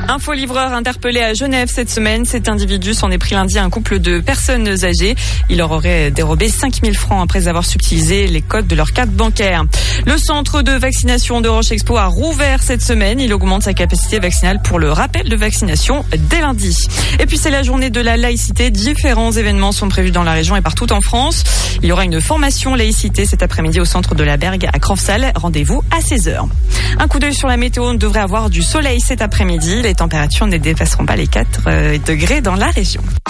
Un faux livreur interpellé à Genève cette semaine. Cet individu s'en est pris lundi à un couple de personnes âgées. Il leur aurait dérobé 5 000 francs après avoir subtilisé les codes de leur carte bancaire. Le centre de vaccination de Roche Expo a rouvert cette semaine. Il augmente sa capacité vaccinale pour le rappel de vaccination dès lundi. Et puis c'est la journée de la laïcité. Différents événements sont prévus dans la région et partout en France. Il y aura une formation laïcité cet après-midi au centre de la Bergue à Cranfsal. Rendez-vous à 16h. Un coup d'œil sur la météo. On devrait avoir du soleil cet après-midi. Les températures ne dépasseront pas les 4 degrés dans la région.